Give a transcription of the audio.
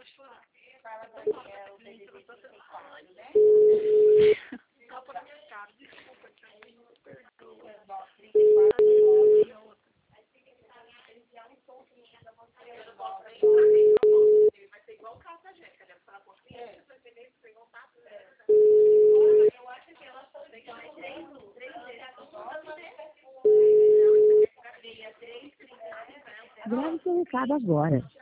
Fala, Daniel, o BBB 34, né? Só por minha cara, desculpa, perdoa. Bom, 34 Vai ser igual o caso da Jéssica, deve falar com a cliente, vai ter que perguntar. eu acho que ela foi três vezes Grave seu recado agora.